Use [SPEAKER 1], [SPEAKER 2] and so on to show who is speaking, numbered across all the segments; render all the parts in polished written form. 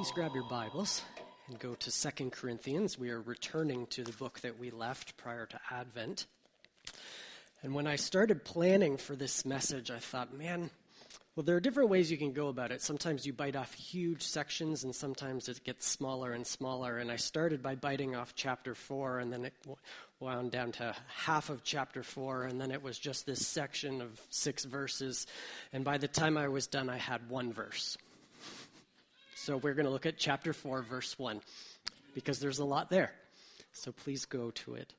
[SPEAKER 1] Please grab your Bibles and go to 2 Corinthians. We are returning to the book that we left prior to Advent. And when I started planning for this message, I thought, well, there are different ways you can go about it. Sometimes you bite off huge sections, and sometimes it gets smaller and smaller. And I started by biting off chapter 4, and then it wound down to half of chapter 4, and then it was just this section of 6 verses. And by the time I was done, I had one verse. So we're going to look at chapter 4, verse 1, because there's a lot there. So please go to it.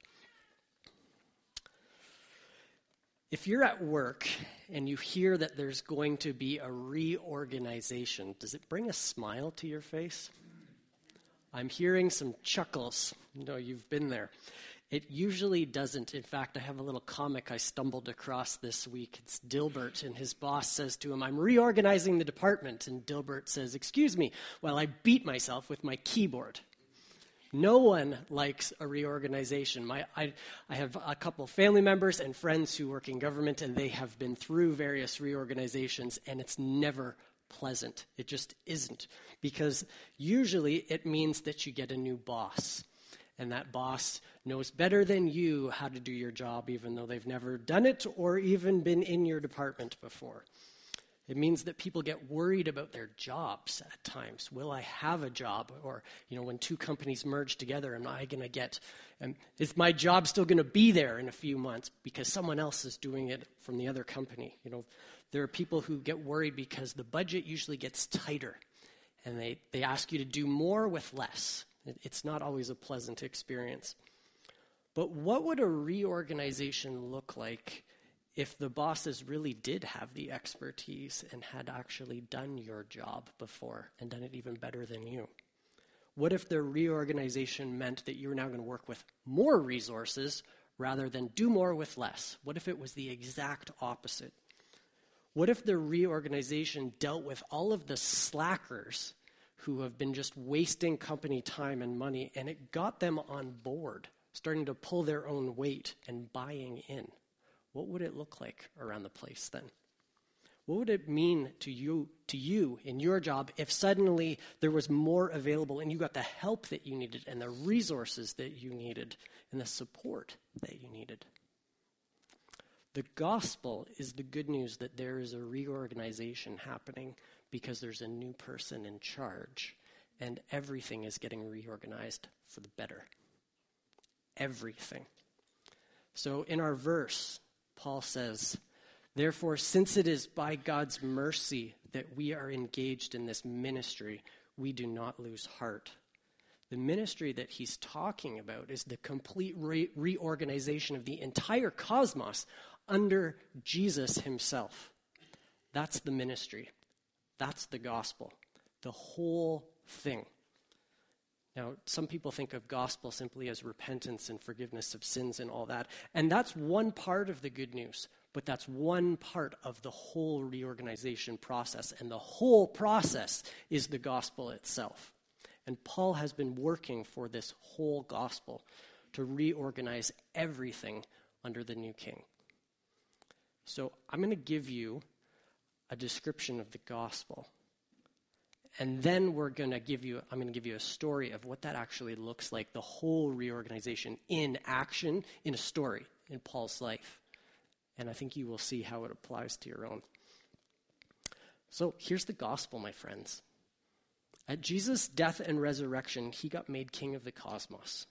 [SPEAKER 1] If you're at work and you hear that there's going to be a reorganization, does it bring a smile to your face? I'm hearing some chuckles. No, you've been there. It usually doesn't. In fact, I have a little comic I stumbled across this week. It's Dilbert, and his boss says to him, "I'm reorganizing the department." And Dilbert says, "Excuse me," while I beat myself with my keyboard. No one likes a reorganization. I have a couple of family members and friends who work in government, and they have been through various reorganizations, and it's never pleasant. It just isn't, because usually it means that you get a new boss, and that boss knows better than you how to do your job, even though they've never done it or even been in your department before. It means that people get worried about their jobs at times. Will I have a job? Or, when two companies merge together, is my job still going to be there in a few months because someone else is doing it from the other company? There are people who get worried because the budget usually gets tighter, and they ask you to do more with less. It's not always a pleasant experience. But what would a reorganization look like if the bosses really did have the expertise and had actually done your job before and done it even better than you? What if the reorganization meant that you were now going to work with more resources rather than do more with less? What if it was the exact opposite? What if the reorganization dealt with all of the slackers who have been just wasting company time and money, and it got them on board, starting to pull their own weight and buying in? What would it look like around the place then? What would it mean to you in your job if suddenly there was more available and you got the help that you needed and the resources that you needed and the support that you needed? The gospel is the good news that there is a reorganization happening because there's a new person in charge, and everything is getting reorganized for the better. Everything. So in our verse, Paul says, "Therefore, since it is by God's mercy that we are engaged in this ministry, we do not lose heart." The ministry that he's talking about is the complete reorganization of the entire cosmos under Jesus himself. That's the ministry. That's the gospel. The whole thing. Now, some people think of gospel simply as repentance and forgiveness of sins and all that. And that's one part of the good news. But that's one part of the whole reorganization process. And the whole process is the gospel itself. And Paul has been working for this whole gospel to reorganize everything under the new king. So I'm going to give you a description of the gospel. And then I'm going to give you a story of what that actually looks like, the whole reorganization in action, in a story, in Paul's life. And I think you will see how it applies to your own. So here's the gospel, my friends. At Jesus' death and resurrection, he got made king of the cosmos.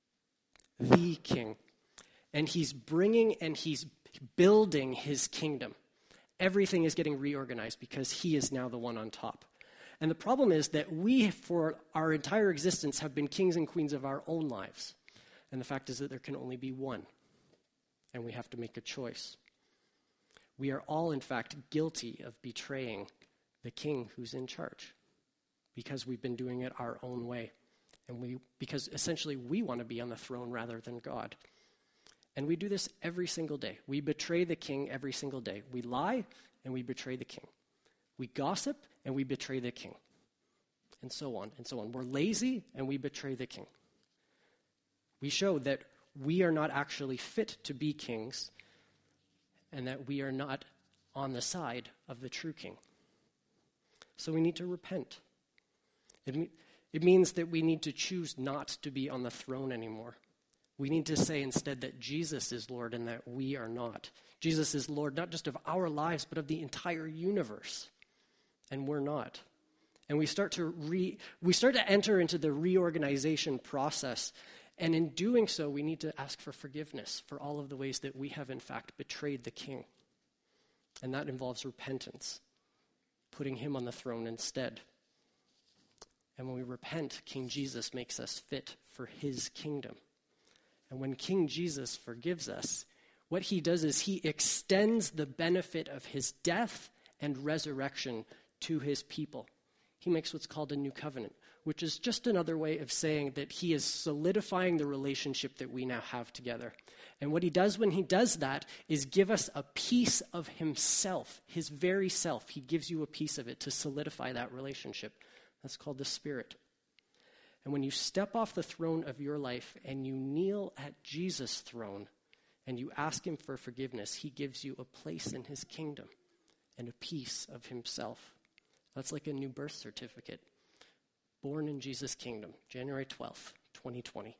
[SPEAKER 1] The king. And he's bringing and he's building his kingdom. Everything is getting reorganized because he is now the one on top. And the problem is that we, for our entire existence, have been kings and queens of our own lives. And the fact is that there can only be one. And we have to make a choice. We are all, in fact, guilty of betraying the king who's in charge because we've been doing it our own way. And because essentially we want to be on the throne rather than God. And we do this every single day. We betray the king every single day. We lie and we betray the king. We gossip and we betray the king. And so on and so on. We're lazy and we betray the king. We show that we are not actually fit to be kings and that we are not on the side of the true king. So we need to repent. It means that we need to choose not to be on the throne anymore. We need to say instead that Jesus is Lord and that we are not. Jesus is Lord not just of our lives, but of the entire universe. And we're not. And we start to enter into the reorganization process. And in doing so, we need to ask for forgiveness for all of the ways that we have, in fact, betrayed the King. And that involves repentance, putting him on the throne instead. And when we repent, King Jesus makes us fit for his kingdom. And when King Jesus forgives us, what he does is he extends the benefit of his death and resurrection to his people. He makes what's called a new covenant, which is just another way of saying that he is solidifying the relationship that we now have together. And what he does when he does that is give us a piece of himself, his very self. He gives you a piece of it to solidify that relationship. That's called the Spirit. And when you step off the throne of your life and you kneel at Jesus' throne and you ask him for forgiveness, he gives you a place in his kingdom and a piece of himself. That's like a new birth certificate. Born in Jesus' kingdom, January 12th, 2020.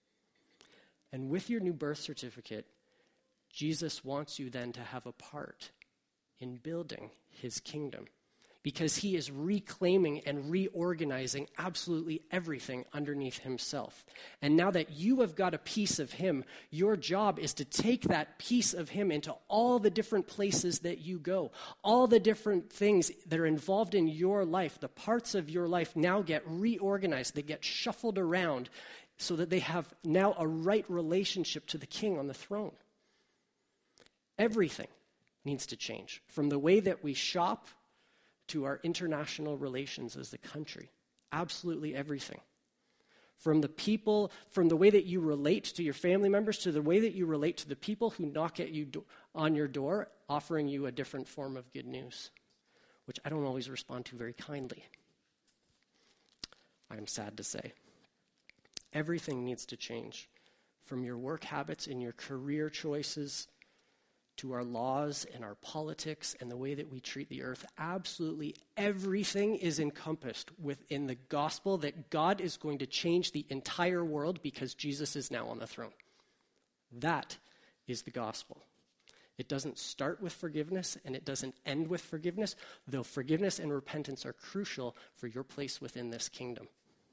[SPEAKER 1] And with your new birth certificate, Jesus wants you then to have a part in building his kingdom, because he is reclaiming and reorganizing absolutely everything underneath himself. And now that you have got a piece of him, your job is to take that piece of him into all the different places that you go. All the different things that are involved in your life, the parts of your life now get reorganized. They get shuffled around so that they have now a right relationship to the King on the throne. Everything needs to change, from the way that we shop to our international relations as a country. Absolutely everything. From the people, from the way that you relate to your family members, to the way that you relate to the people who knock at you on your door, offering you a different form of good news, which I don't always respond to very kindly. I'm sad to say. Everything needs to change, from your work habits and your career choices to our laws and our politics and the way that we treat the earth. Absolutely everything is encompassed within the gospel that God is going to change the entire world because Jesus is now on the throne. That is the gospel. It doesn't start with forgiveness and it doesn't end with forgiveness, though forgiveness and repentance are crucial for your place within this kingdom.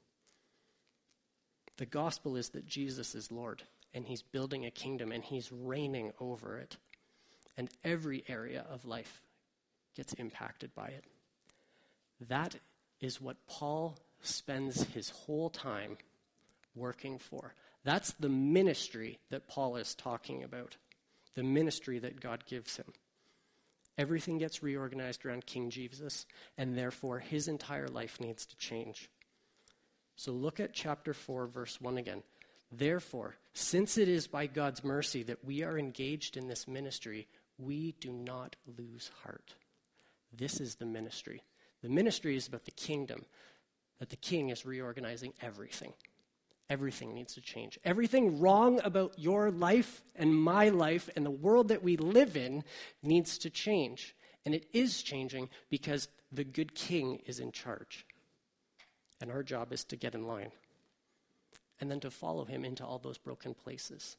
[SPEAKER 1] The gospel is that Jesus is Lord and he's building a kingdom and he's reigning over it. And every area of life gets impacted by it. That is what Paul spends his whole time working for. That's the ministry that Paul is talking about, the ministry that God gives him. Everything gets reorganized around King Jesus, and therefore his entire life needs to change. So look at chapter 4, verse 1 again. Therefore, since it is by God's mercy that we are engaged in this ministry, we do not lose heart. This is the ministry. The ministry is about the kingdom, that the king is reorganizing everything. Everything needs to change. Everything wrong about your life and my life and the world that we live in needs to change. And it is changing because the good king is in charge. And our job is to get in line and then to follow him into all those broken places.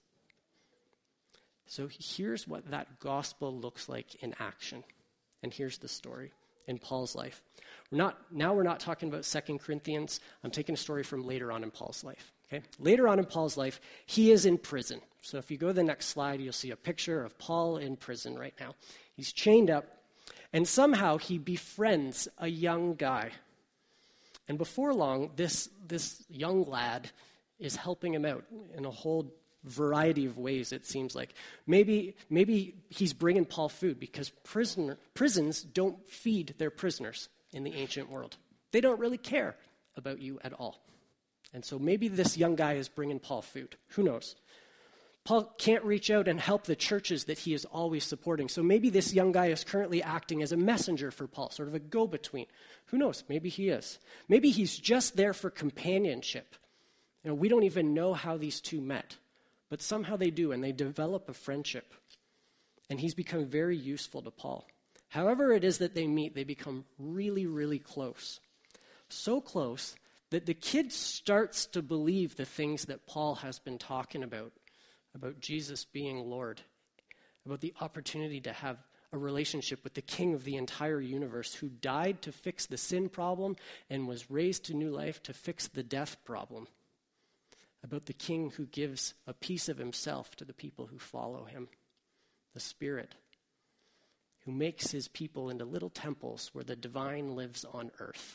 [SPEAKER 1] So here's what that gospel looks like in action. And here's the story in Paul's life. We're not talking about 2 Corinthians. I'm taking a story from later on in Paul's life. Okay? Later on in Paul's life, he is in prison. So if you go to the next slide, you'll see a picture of Paul in prison right now. He's chained up, and somehow he befriends a young guy. And before long, this young lad is helping him out in a whole variety of ways, it seems like. Maybe he's bringing Paul food because prisons don't feed their prisoners in the ancient world. They don't really care about you at all. And so maybe this young guy is bringing Paul food. Who knows? Paul can't reach out and help the churches that he is always supporting. So maybe this young guy is currently acting as a messenger for Paul, sort of a go-between. Who knows? Maybe he is. Maybe he's just there for companionship. We don't even know how these two met. But somehow they do, and they develop a friendship. And he's become very useful to Paul. However it is that they meet, they become really, really close. So close that the kid starts to believe the things that Paul has been talking about Jesus being Lord, about the opportunity to have a relationship with the King of the entire universe who died to fix the sin problem and was raised to new life to fix the death problem, about the King who gives a piece of himself to the people who follow him, the Spirit, who makes his people into little temples where the divine lives on earth,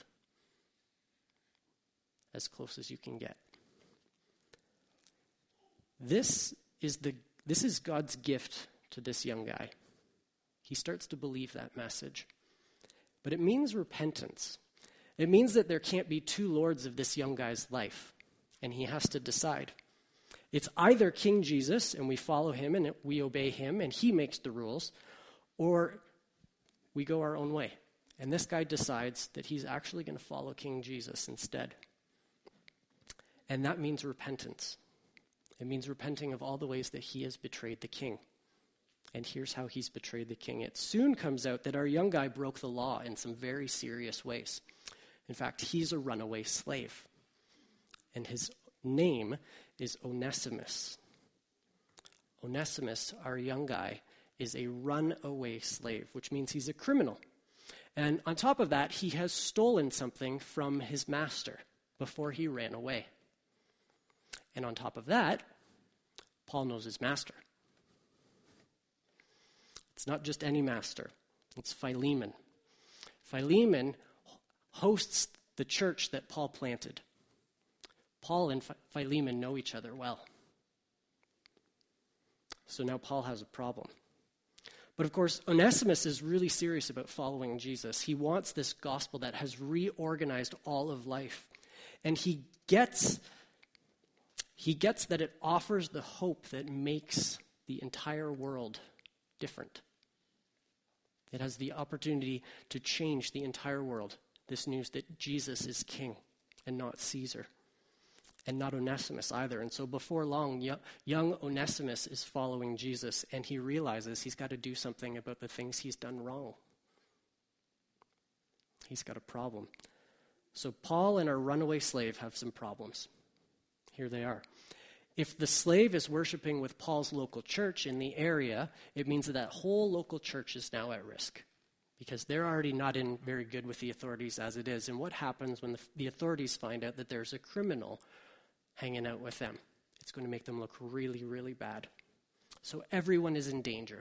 [SPEAKER 1] as close as you can get. This is God's gift to this young guy. He starts to believe that message. But it means repentance. It means that there can't be two lords of this young guy's life, and he has to decide. It's either King Jesus, and we follow him, and we obey him, and he makes the rules, or we go our own way. And this guy decides that he's actually going to follow King Jesus instead. And that means repentance. It means repenting of all the ways that he has betrayed the king. And here's how he's betrayed the king. It soon comes out that our young guy broke the law in some very serious ways. In fact, he's a runaway slave. And his name is Onesimus. Onesimus, our young guy, is a runaway slave, which means he's a criminal. And on top of that, he has stolen something from his master before he ran away. And on top of that, Paul knows his master. It's not just any master. It's Philemon. Philemon hosts the church that Paul planted. Paul and Philemon know each other well. So now Paul has a problem. But of course, Onesimus is really serious about following Jesus. He wants this gospel that has reorganized all of life. And he gets that it offers the hope that makes the entire world different. It has the opportunity to change the entire world. This news that Jesus is king and not Caesar. And not Onesimus either. And so before long, young Onesimus is following Jesus, and he realizes he's got to do something about the things he's done wrong. He's got a problem. So Paul and our runaway slave have some problems. Here they are. If the slave is worshiping with Paul's local church in the area, it means that whole local church is now at risk, because they're already not in very good with the authorities as it is. And what happens when the authorities find out that there's a criminal hanging out with them? It's going to make them look really, really bad. So everyone is in danger.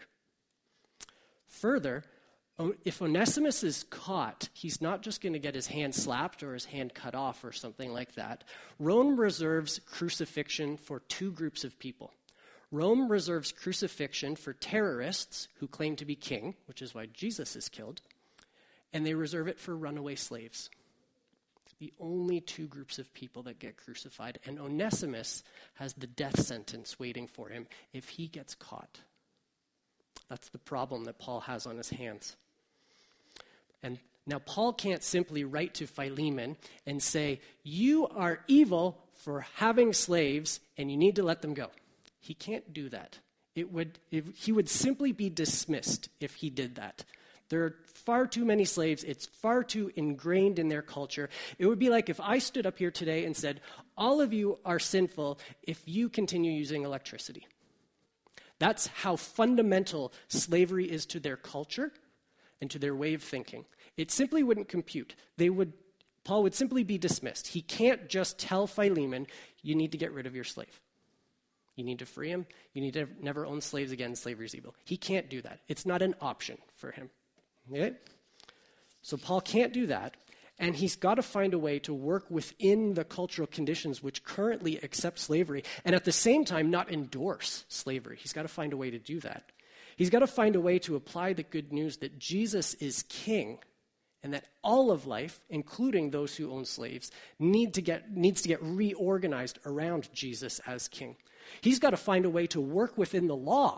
[SPEAKER 1] Further, if Onesimus is caught, he's not just going to get his hand slapped or his hand cut off or something like that. Rome reserves crucifixion for two groups of people. Rome reserves crucifixion for terrorists who claim to be king, which is why Jesus is killed, and they reserve it for runaway slaves. The only two groups of people that get crucified, and Onesimus has the death sentence waiting for him if he gets caught. That's the problem that Paul has on his hands. And now Paul can't simply write to Philemon and say, you are evil for having slaves and you need to let them go. He can't do that. He would simply be dismissed if he did that. There are far too many slaves. It's far too ingrained in their culture. It would be like if I stood up here today and said, all of you are sinful if you continue using electricity. That's how fundamental slavery is to their culture and to their way of thinking. It simply wouldn't compute. Paul would simply be dismissed. He can't just tell Philemon, you need to get rid of your slave. You need to free him. You need to never own slaves again. Slavery is evil. He can't do that. It's not an option for him. Okay? So Paul can't do that, and he's got to find a way to work within the cultural conditions which currently accept slavery, and at the same time not endorse slavery. He's got to find a way to do that. He's got to find a way to apply the good news that Jesus is king, and that all of life, including those who own slaves, needs to get reorganized around Jesus as king. He's got to find a way to work within the law,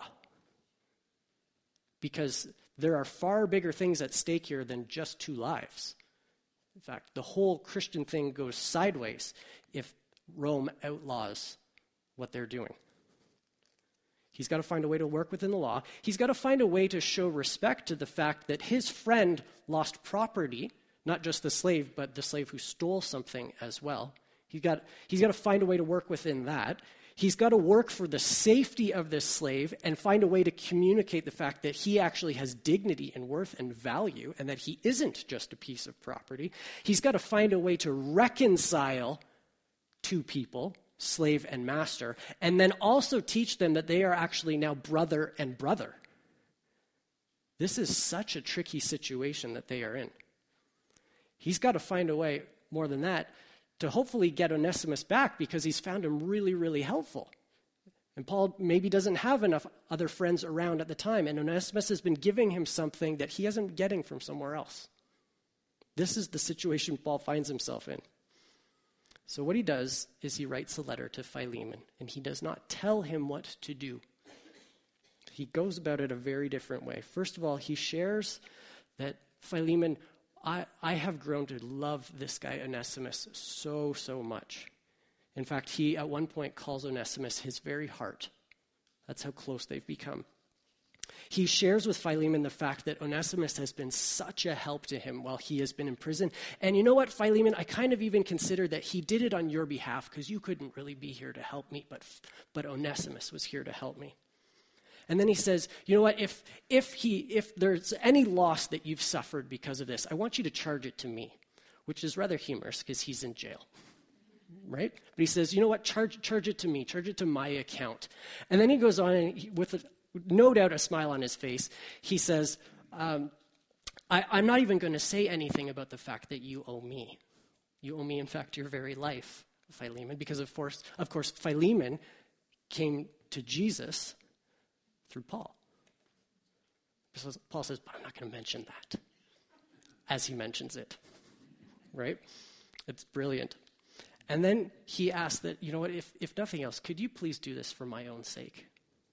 [SPEAKER 1] because there are far bigger things at stake here than just two lives. In fact, the whole Christian thing goes sideways if Rome outlaws what they're doing. He's got to find a way to work within the law. He's got to find a way to show respect to the fact that his friend lost property not just the slave, but the slave who stole something as well. He's got to find a way to work within that. He's got to work for the safety of this slave and find a way to communicate the fact that he actually has dignity and worth and value and that he isn't just a piece of property. He's got to find a way to reconcile two people, slave and master, and then also teach them that they are actually now brother and brother. This is such a tricky situation that they are in. He's got to find a way, more than that, to hopefully get Onesimus back because he's found him really, really helpful. And Paul maybe doesn't have enough other friends around at the time, and Onesimus has been giving him something that he isn't getting from somewhere else. This is the situation Paul finds himself in. So what he does is he writes a letter to Philemon, and he does not tell him what to do. He goes about it a very different way. First of all, he shares that Philemon, I have grown to love this guy Onesimus so much. In fact, he at one point calls Onesimus his very heart. That's how close they've become. He shares with Philemon the fact that Onesimus has been such a help to him while he has been in prison. And you know what, Philemon, I kind of even consider that he did it on your behalf because you couldn't really be here to help me, but Onesimus was here to help me. And then he says, you know what, if there's any loss that you've suffered because of this, I want you to charge it to me, which is rather humorous because he's in jail, right? But he says, you know what, charge it to me, charge it to my account. And then he goes on, and with no doubt a smile on his face, he says, I'm not even going to say anything about the fact that you owe me. You owe me, in fact, your very life, Philemon, because of course, Philemon came to Jesus through Paul. Paul says, but I'm not going to mention that, as he mentions it, right? It's brilliant. And then he asks that, you know what, if nothing else, could you please do this for my own sake?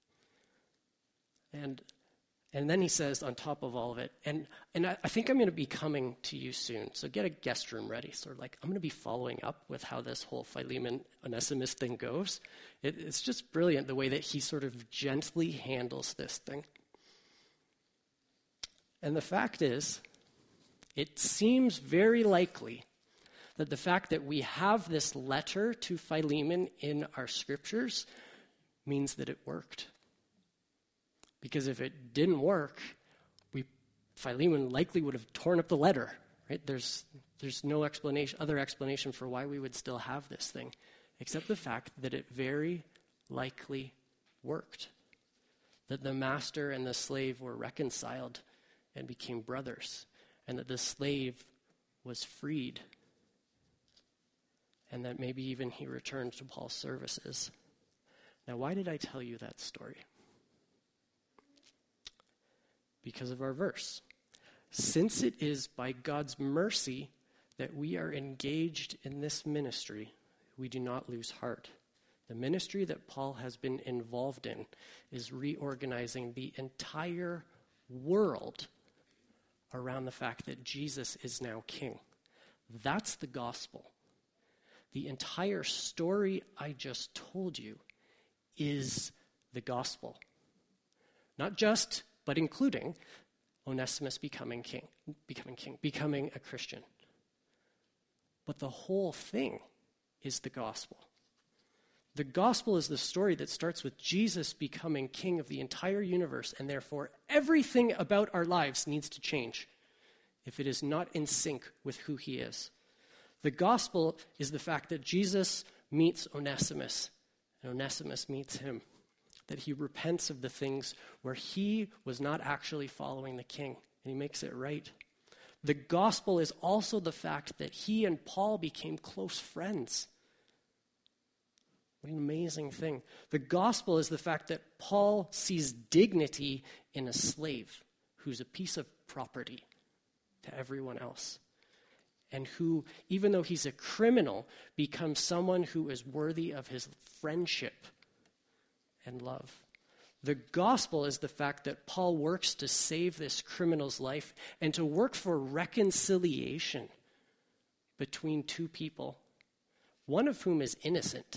[SPEAKER 1] And then he says, on top of all of it, and I think I'm going to be coming to you soon, so get a guest room ready. Sort of like, I'm going to be following up with how this whole Philemon Onesimus thing goes. It's just brilliant the way that he sort of gently handles this thing. And the fact is, it seems very likely that the fact that we have this letter to Philemon in our scriptures means that it worked. Because if it didn't work, Philemon likely would have torn up the letter, right? There's no other explanation for why we would still have this thing, except the fact that it very likely worked. That the master and the slave were reconciled and became brothers, and that the slave was freed, and that maybe even he returned to Paul's services. Now, why did I tell you that story? Because of our verse. Since it is by God's mercy that we are engaged in this ministry, we do not lose heart. The ministry that Paul has been involved in is reorganizing the entire world around the fact that Jesus is now king. That's the gospel. The entire story I just told you is the gospel. Not just, but including Onesimus becoming a Christian. But the whole thing is the gospel. The gospel is the story that starts with Jesus becoming king of the entire universe, and therefore everything about our lives needs to change if it is not in sync with who he is. The gospel is the fact that Jesus meets Onesimus, and Onesimus meets him. That he repents of the things where he was not actually following the king, and he makes it right. The gospel is also the fact that he and Paul became close friends. What an amazing thing. The gospel is the fact that Paul sees dignity in a slave who's a piece of property to everyone else, and who, even though he's a criminal, becomes someone who is worthy of his friendship and love. The gospel is the fact that Paul works to save this criminal's life and to work for reconciliation between two people, one of whom is innocent.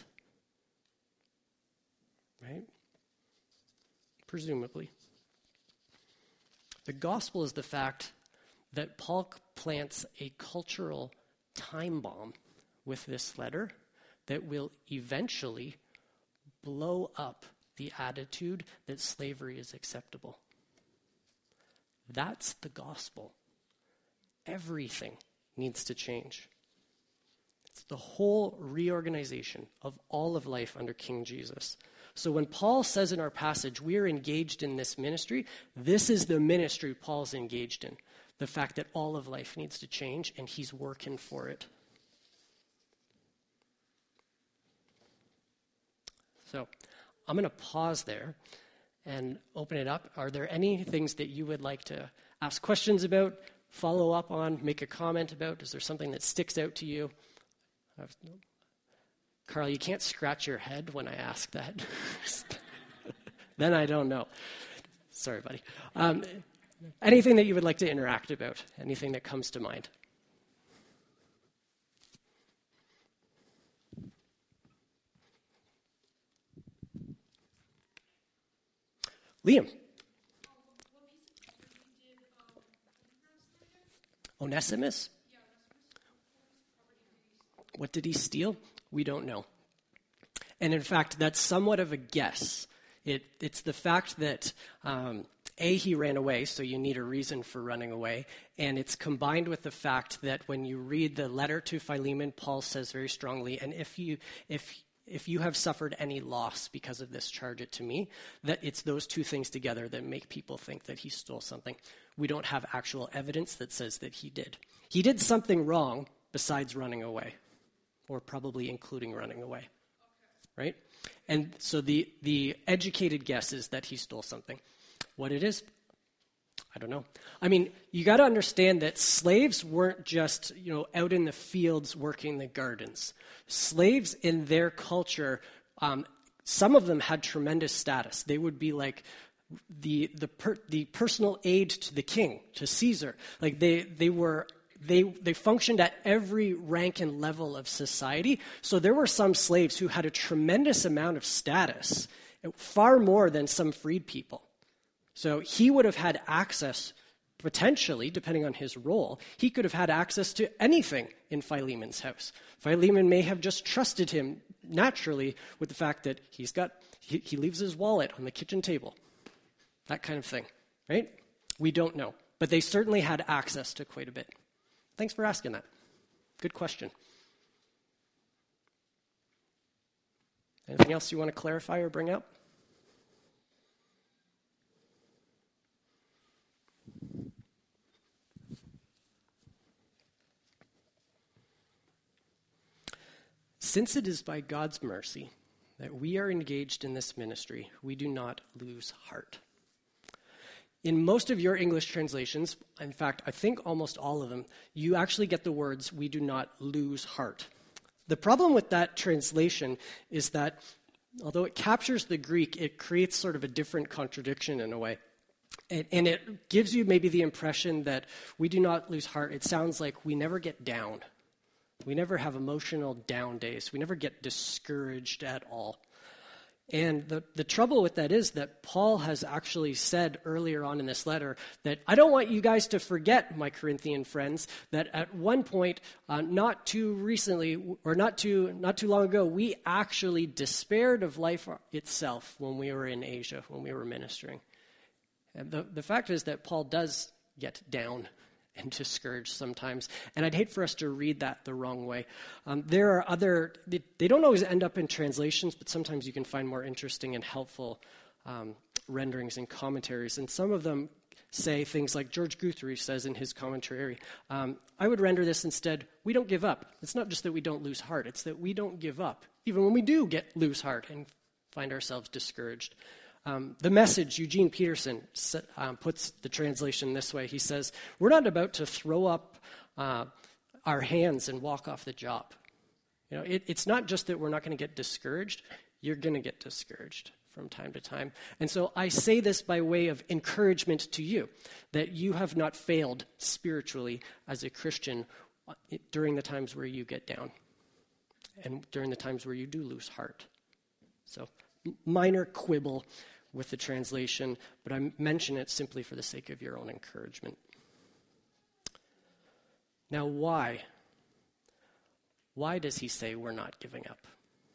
[SPEAKER 1] Right? Presumably. The gospel is the fact that Paul plants a cultural time bomb with this letter that will eventually blow up the attitude that slavery is acceptable. That's the gospel. Everything needs to change. It's the whole reorganization of all of life under King Jesus. So when Paul says in our passage, we are engaged in this ministry, this is the ministry Paul's engaged in. The fact that all of life needs to change, and he's working for it. So I'm going to pause there and open it up. Are there any things that you would like to ask questions about, follow up on, make a comment about? Is there something that sticks out to you? Carl, you can't scratch your head when I ask that. Then I don't know. Sorry, buddy. Anything that you would like to interact about? Anything that comes to mind? Liam. Onesimus? What did he steal? We don't know. And in fact, that's somewhat of a guess. It's the fact that, he ran away, so you need a reason for running away. And it's combined with the fact that when you read the letter to Philemon, Paul says very strongly, and if you have suffered any loss because of this, charge it to me, that it's those two things together that make people think that he stole something. We don't have actual evidence that says that he did. He did something wrong besides running away, or probably including running away, right? And so the educated guess is that he stole something. What it is, I don't know. I mean, you got to understand that slaves weren't just, out in the fields working the gardens. Slaves in their culture, some of them had tremendous status. They would be like the personal aide to the king, to Caesar. Like they functioned at every rank and level of society. So there were some slaves who had a tremendous amount of status, far more than some freed people. So he would have had access, potentially, depending on his role, he could have had access to anything in Philemon's house. Philemon may have just trusted him naturally with the fact that he leaves his wallet on the kitchen table. That kind of thing, right? We don't know. But they certainly had access to quite a bit. Thanks for asking that. Good question. Anything else you want to clarify or bring up? Since it is by God's mercy that we are engaged in this ministry, we do not lose heart. In most of your English translations, in fact, I think almost all of them, you actually get the words, we do not lose heart. The problem with that translation is that, although it captures the Greek, it creates sort of a different contradiction in a way. And it gives you maybe the impression that we do not lose heart. It sounds like we never get down. We never have emotional down days. We never get discouraged at all. And the trouble with that is that Paul has actually said earlier on in this letter that I don't want you guys to forget, my Corinthian friends, that at one point, not too recently, or not too long ago, we actually despaired of life itself when we were in Asia, when we were ministering. And the fact is that Paul does get down and discouraged sometimes. And I'd hate for us to read that the wrong way. There are they don't always end up in translations, but sometimes you can find more interesting and helpful renderings and commentaries. And some of them say things like George Guthrie says in his commentary, I would render this instead, we don't give up. It's not just that we don't lose heart, it's that we don't give up, even when we do lose heart and find ourselves discouraged. The Message, Eugene Peterson puts the translation this way. He says, we're not about to throw up our hands and walk off the job. It's not just that we're not going to get discouraged. You're going to get discouraged from time to time. And so I say this by way of encouragement to you, that you have not failed spiritually as a Christian during the times where you get down and during the times where you do lose heart. So minor quibble with the translation, but I mention it simply for the sake of your own encouragement. Now, why? Why does he say we're not giving up?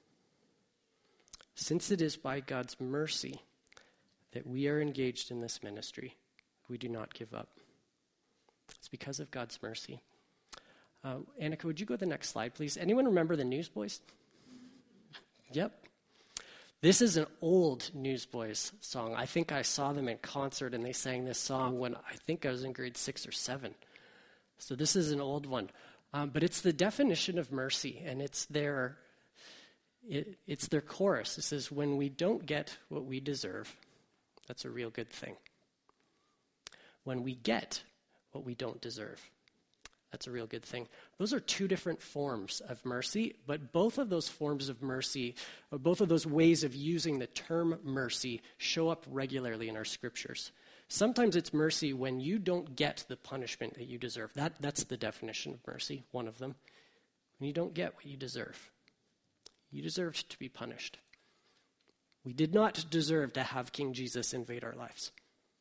[SPEAKER 1] Since it is by God's mercy that we are engaged in this ministry, we do not give up. It's because of God's mercy. Annika, would you go to the next slide, please? Anyone remember the Newsboys? Yep. This is an old Newsboys song. I think I saw them in concert, and they sang this song when I think I was in grade 6 or 7. So this is an old one. But it's the definition of mercy, and it's their chorus. It says, when we don't get what we deserve, that's a real good thing. When we get what we don't deserve, that's a real good thing. Those are two different forms of mercy, but both of those forms of mercy, or both of those ways of using the term mercy, show up regularly in our scriptures. Sometimes it's mercy when you don't get the punishment that you deserve. That's the definition of mercy, one of them. When you don't get what you deserve. You deserved to be punished. We did not deserve to have King Jesus invade our lives.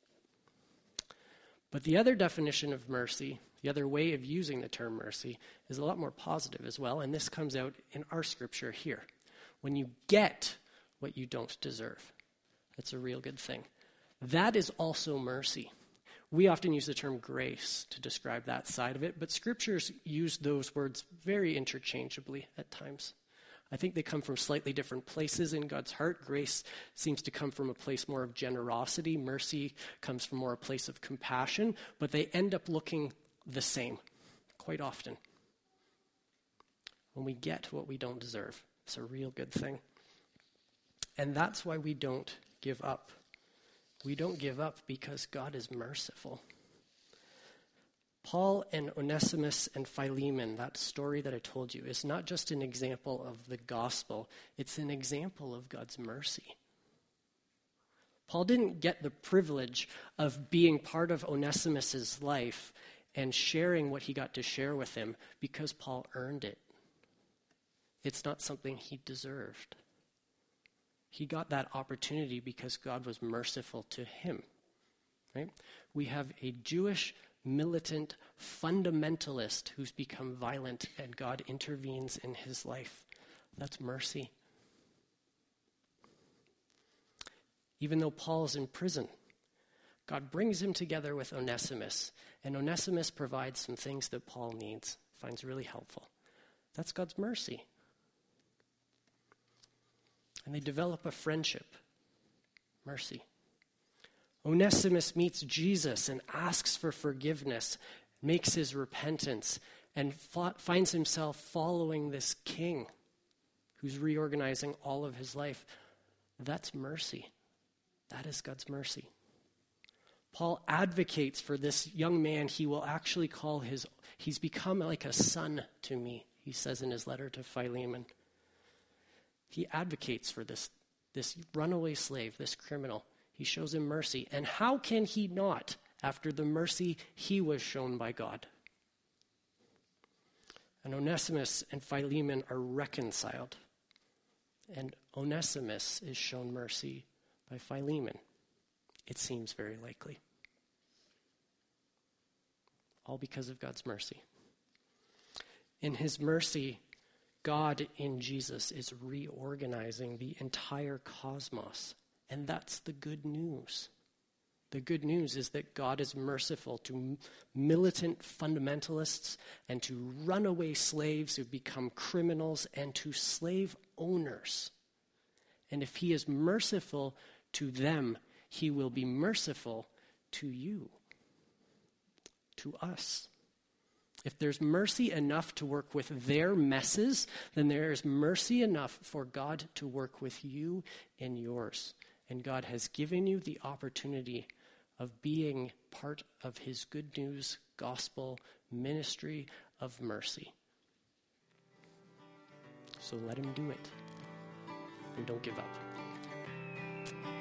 [SPEAKER 1] But the other definition of mercy, the other way of using the term mercy, is a lot more positive as well, and this comes out in our scripture here. When you get what you don't deserve, that's a real good thing. That is also mercy. We often use the term grace to describe that side of it, but scriptures use those words very interchangeably at times. I think they come from slightly different places in God's heart. Grace seems to come from a place more of generosity. Mercy comes from more a place of compassion, but they end up looking the same quite often. When we get what we don't deserve, it's a real good thing. And that's why we don't give up. We don't give up because God is merciful. Paul and Onesimus and Philemon, that story that I told you, is not just an example of the gospel, it's an example of God's mercy. Paul didn't get the privilege of being part of Onesimus's life and sharing what he got to share with him because Paul earned it. It's not something he deserved. He got that opportunity because God was merciful to him. Right? We have a Jewish militant fundamentalist who's become violent, and God intervenes in his life. That's mercy. Even though Paul's in prison, God brings him together with Onesimus, and Onesimus provides some things that Paul needs, finds really helpful. That's God's mercy. And they develop a friendship. Mercy. Onesimus meets Jesus and asks for forgiveness, makes his repentance, and finds himself following this king who's reorganizing all of his life. That's mercy. That is God's mercy. Paul advocates for this young man. He will actually call he's become like a son to me, he says in his letter to Philemon. He advocates for this runaway slave, this criminal. He shows him mercy. And how can he not, after the mercy he was shown by God? And Onesimus and Philemon are reconciled. And Onesimus is shown mercy by Philemon. It seems very likely. All because of God's mercy. In his mercy, God in Jesus is reorganizing the entire cosmos. And that's the good news. The good news is that God is merciful to militant fundamentalists and to runaway slaves who become criminals and to slave owners. And if he is merciful to them, he will be merciful to you, to us. If there's mercy enough to work with their messes, then there is mercy enough for God to work with you in yours. And God has given you the opportunity of being part of his good news, gospel, ministry of mercy. So let him do it. And don't give up.